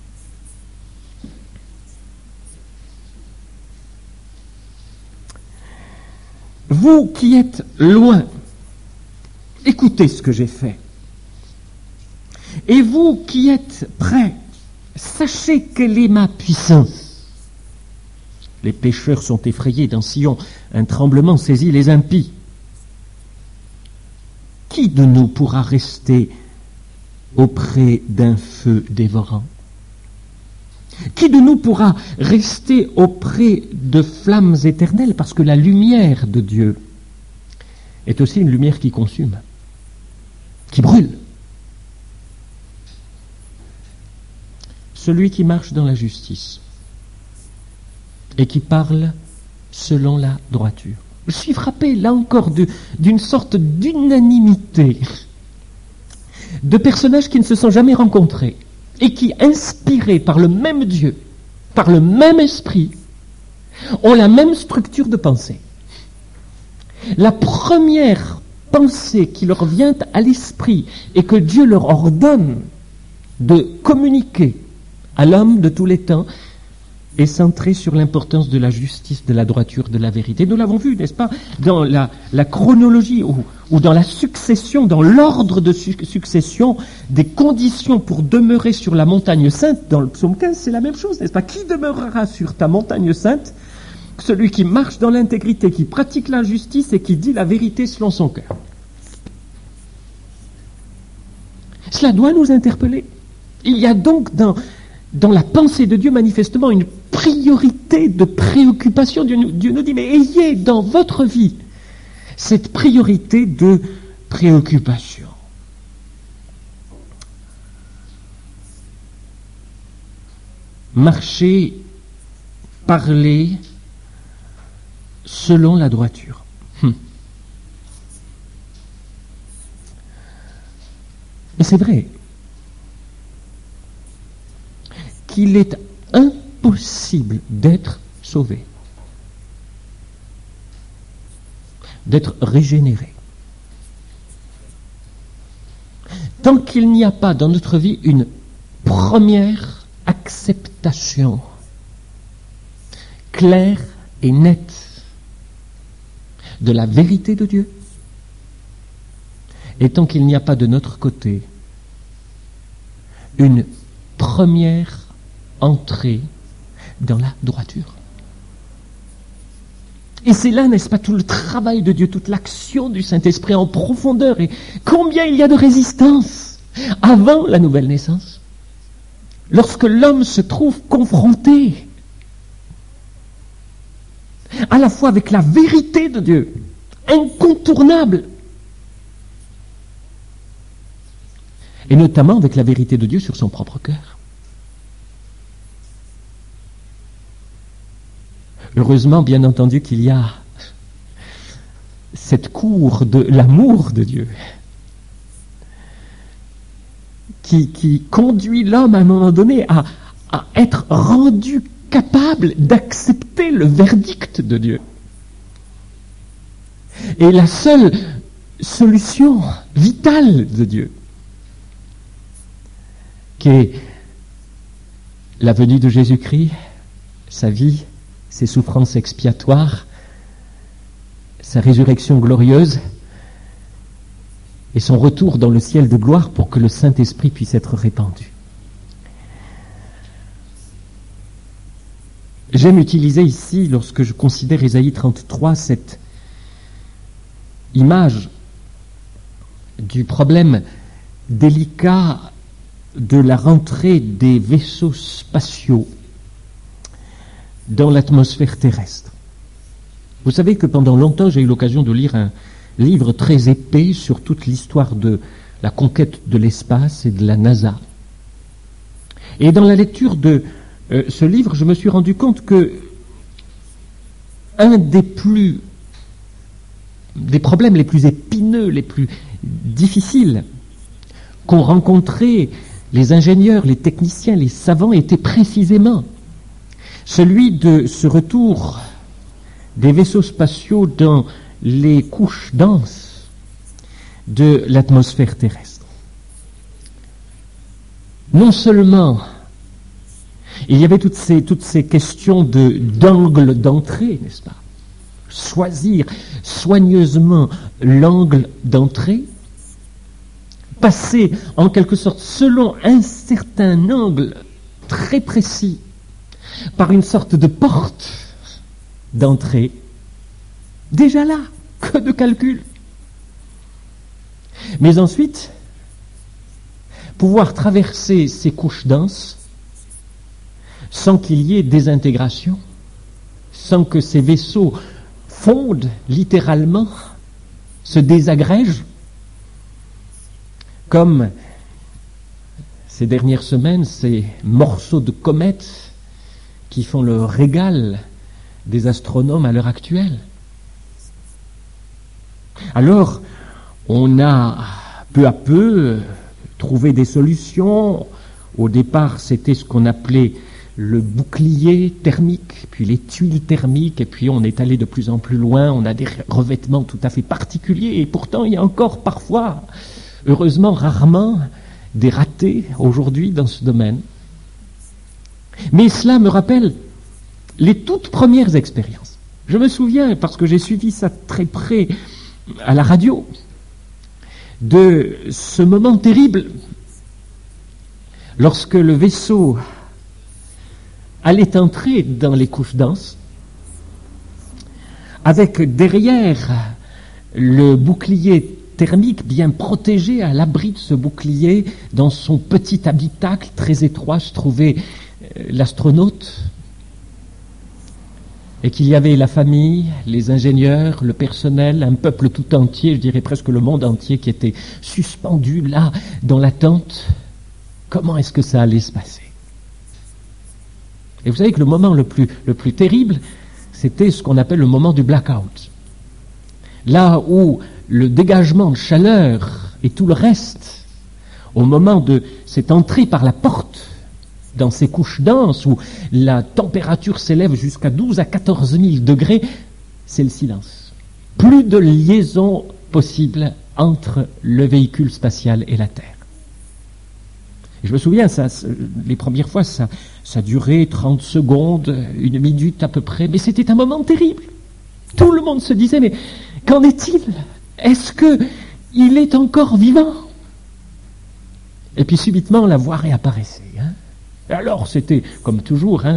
Vous qui êtes loin, écoutez ce que j'ai fait. Et vous qui êtes près, sachez quelle est ma puissance. Les pécheurs sont effrayés dans Sion, un tremblement saisit les impies. Qui de nous pourra rester auprès d'un feu dévorant? Qui de nous pourra rester auprès de flammes éternelles, parce que la lumière de Dieu est aussi une lumière qui consume, qui brûle. Celui qui marche dans la justice et qui parle selon la droiture. Je suis frappé, là encore, d'une sorte d'unanimité de personnages qui ne se sont jamais rencontrés et qui, inspirés par le même Dieu, par le même esprit, ont la même structure de pensée. La première pensée qui leur vient à l'esprit et que Dieu leur ordonne de communiquer à l'homme de tous les temps est centrée sur l'importance de la justice, de la droiture, de la vérité. Nous l'avons vu, n'est-ce pas, dans la chronologie ou dans la succession, dans l'ordre de succession des conditions pour demeurer sur la montagne sainte. Dans le psaume 15, c'est la même chose, n'est-ce pas? Qui demeurera sur ta montagne sainte? Celui qui marche dans l'intégrité, qui pratique la justice et qui dit la vérité selon son cœur. Cela doit nous interpeller. Il y a donc dans la pensée de Dieu manifestement une priorité de préoccupation. Dieu nous dit, mais ayez dans votre vie cette priorité de préoccupation. Marcher, parler selon la droiture. Mais c'est vrai qu'il est impossible d'être sauvé, d'être régénéré, tant qu'il n'y a pas dans notre vie une première acceptation claire et nette de la vérité de Dieu, et tant qu'il n'y a pas de notre côté une première entrée dans la droiture. Et c'est là, n'est-ce pas, tout le travail de Dieu, toute l'action du Saint-Esprit en profondeur, et combien il y a de résistance avant la nouvelle naissance, lorsque l'homme se trouve confronté à la fois avec la vérité de Dieu, incontournable, et notamment avec la vérité de Dieu sur son propre cœur. Heureusement, bien entendu, qu'il y a cette cour de l'amour de Dieu qui conduit l'homme à un moment donné à être rendu capable d'accepter le verdict de Dieu. Et la seule solution vitale de Dieu, qui est la venue de Jésus-Christ, sa vie, ses souffrances expiatoires, sa résurrection glorieuse et son retour dans le ciel de gloire pour que le Saint-Esprit puisse être répandu. J'aime utiliser ici, lorsque je considère Ésaïe 33, cette image du problème délicat de la rentrée des vaisseaux spatiaux dans l'atmosphère terrestre. Vous savez que pendant longtemps, j'ai eu l'occasion de lire un livre très épais sur toute l'histoire de la conquête de l'espace et de la NASA. Et dans la lecture de ce livre, je me suis rendu compte que un des problèmes les plus épineux, les plus difficiles qu'ont rencontrés les ingénieurs, les techniciens, les savants était précisément celui de ce retour des vaisseaux spatiaux dans les couches denses de l'atmosphère terrestre. Non seulement il y avait toutes ces questions d'angle d'entrée, n'est-ce pas? Choisir soigneusement l'angle d'entrée, passer en quelque sorte selon un certain angle très précis par une sorte de porte d'entrée. Déjà là, que de calcul. Mais ensuite, pouvoir traverser ces couches denses sans qu'il y ait désintégration, sans que ces vaisseaux fondent littéralement, se désagrègent, comme ces dernières semaines, ces morceaux de comètes qui font le régal des astronomes à l'heure actuelle. Alors, on a peu à peu trouvé des solutions. Au départ, c'était ce qu'on appelait le bouclier thermique, puis les tuiles thermiques, et puis on est allé de plus en plus loin, on a des revêtements tout à fait particuliers, et pourtant il y a encore parfois, heureusement rarement, des ratés aujourd'hui dans ce domaine. Mais cela me rappelle les toutes premières expériences. Je me souviens, parce que j'ai suivi ça très près à la radio, de ce moment terrible lorsque le vaisseau allait entrer dans les couches denses, avec derrière le bouclier thermique bien protégé, à l'abri de ce bouclier, dans son petit habitacle très étroit, se trouvait l'astronaute, et qu'il y avait la famille, les ingénieurs, le personnel, un peuple tout entier, je dirais presque le monde entier, qui était suspendu là, dans l'attente. Comment est-ce que ça allait se passer? Et vous savez que le moment le plus terrible, c'était ce qu'on appelle le moment du blackout. Là où le dégagement de chaleur et tout le reste, au moment de cette entrée par la porte, dans ces couches denses où la température s'élève jusqu'à 12 à 14 000 degrés, c'est le silence. Plus de liaison possible entre le véhicule spatial et la Terre. Et je me souviens, les premières fois, ça durait 30 secondes, 1 minute à peu près, mais c'était un moment terrible. Tout le monde se disait, mais qu'en est-il? Est-ce qu'il est encore vivant? Et puis subitement, la voix réapparaissait. Et alors, c'était, comme toujours,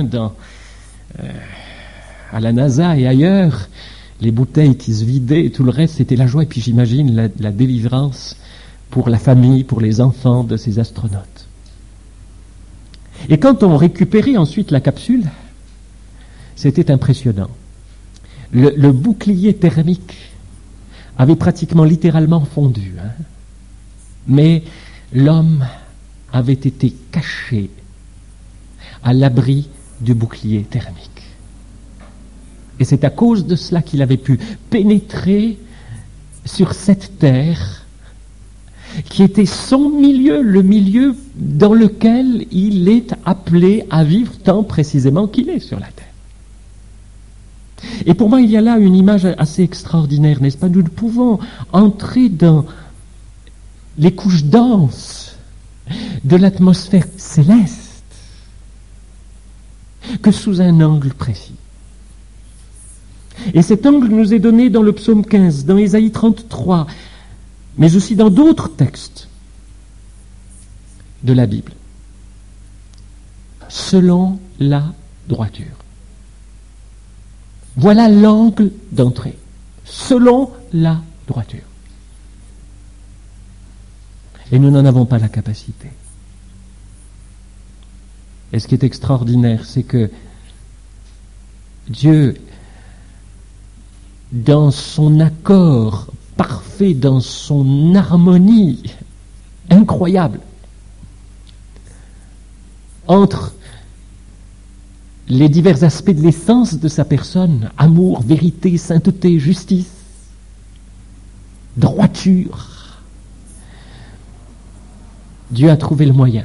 à la NASA et ailleurs, les bouteilles qui se vidaient et tout le reste, c'était la joie. Et puis j'imagine la délivrance pour la famille, pour les enfants de ces astronautes. Et quand on récupérait ensuite la capsule, c'était impressionnant. Le bouclier thermique avait pratiquement littéralement fondu. Mais l'homme avait été caché à l'abri du bouclier thermique. Et c'est à cause de cela qu'il avait pu pénétrer sur cette terre qui était son milieu, le milieu dans lequel il est appelé à vivre tant précisément qu'il est sur la terre. Et pour moi, il y a là une image assez extraordinaire, n'est-ce pas? Nous ne pouvons entrer dans les couches denses de l'atmosphère céleste que sous un angle précis. Et cet angle nous est donné dans le psaume 15, dans Ésaïe 33, mais aussi dans d'autres textes de la Bible, selon la droiture. Voilà l'angle d'entrée, selon la droiture. Et nous n'en avons pas la capacité. Et ce qui est extraordinaire, c'est que Dieu, dans son accord parfait, dans son harmonie incroyable, entre les divers aspects de l'essence de sa personne, amour, vérité, sainteté, justice, droiture, Dieu a trouvé le moyen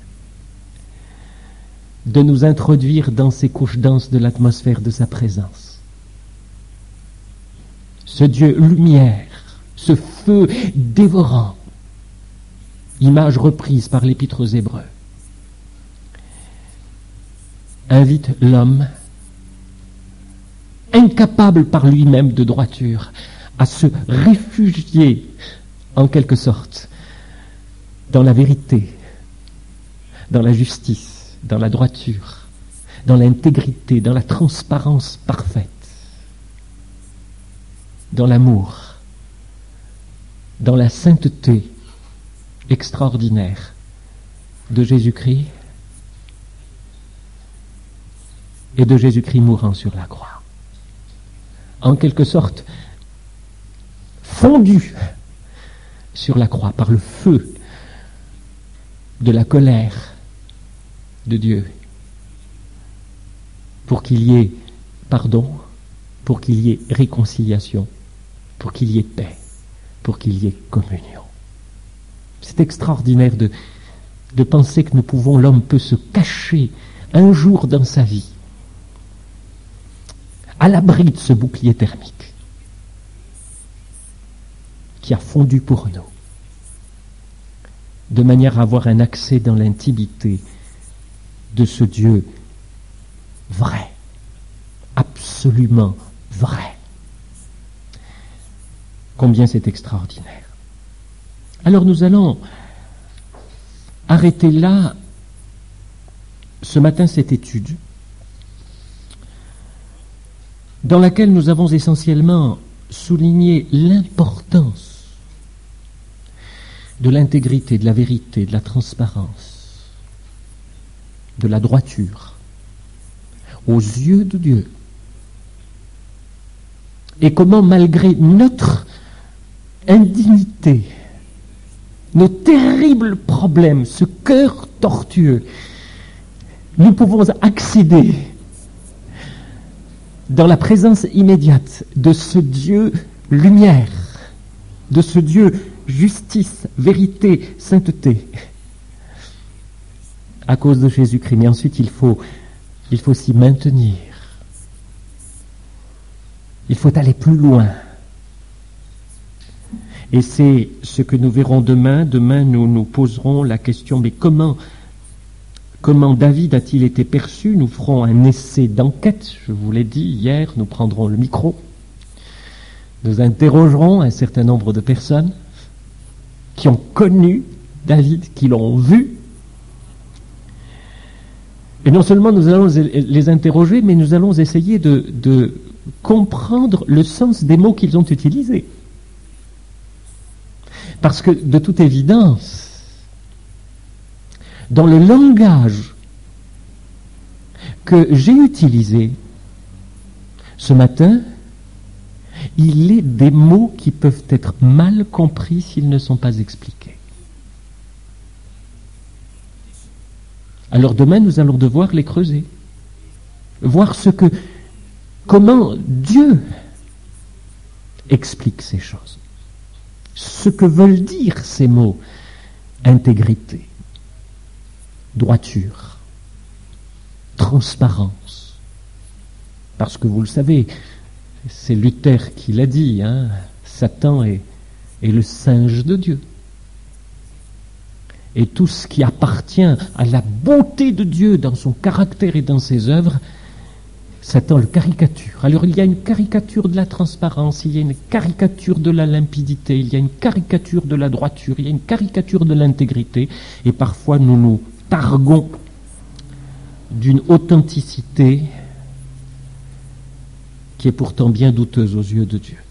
de nous introduire dans ces couches denses de l'atmosphère de sa présence. Ce Dieu lumière, ce feu dévorant, image reprise par l'Épître aux Hébreux, invite l'homme, incapable par lui-même de droiture, à se réfugier, en quelque sorte, dans la vérité, dans la justice, dans la droiture, dans l'intégrité, dans la transparence parfaite, dans l'amour, dans la sainteté extraordinaire de Jésus-Christ, et de Jésus-Christ mourant sur la croix. En quelque sorte, fondu sur la croix par le feu de la colère de Dieu, pour qu'il y ait pardon, pour qu'il y ait réconciliation, pour qu'il y ait paix, pour qu'il y ait communion. C'est extraordinaire de penser que l'homme peut se cacher un jour dans sa vie, à l'abri de ce bouclier thermique qui a fondu pour nous, de manière à avoir un accès dans l'intimité de ce Dieu vrai, absolument vrai. Combien c'est extraordinaire. Alors nous allons arrêter là, ce matin, cette étude, dans laquelle nous avons essentiellement souligné l'importance de l'intégrité, de la vérité, de la transparence, de la droiture, aux yeux de Dieu. Et comment, malgré notre indignité, nos terribles problèmes, ce cœur tortueux, nous pouvons accéder dans la présence immédiate de ce Dieu lumière, de ce Dieu justice, vérité, sainteté, à cause de Jésus-Christ. Mais ensuite, il faut s'y maintenir. Il faut aller plus loin. Et c'est ce que nous verrons demain. Demain, nous nous poserons la question, mais comment David a-t-il été perçu? Nous ferons un essai d'enquête, je vous l'ai dit hier, nous prendrons le micro. Nous interrogerons un certain nombre de personnes qui ont connu David, qui l'ont vu. Et non seulement nous allons les interroger, mais nous allons essayer de comprendre le sens des mots qu'ils ont utilisés. Parce que, de toute évidence, dans le langage que j'ai utilisé ce matin, il est des mots qui peuvent être mal compris s'ils ne sont pas expliqués. Alors demain, nous allons devoir les creuser, voir comment Dieu explique ces choses, ce que veulent dire ces mots: intégrité, droiture, transparence. Parce que vous le savez, c'est Luther qui l'a dit, Satan est le singe de Dieu. Et tout ce qui appartient à la beauté de Dieu dans son caractère et dans ses œuvres, Satan le caricature. Alors il y a une caricature de la transparence, il y a une caricature de la limpidité, il y a une caricature de la droiture, il y a une caricature de l'intégrité, et parfois nous nous targuons d'une authenticité qui est pourtant bien douteuse aux yeux de Dieu.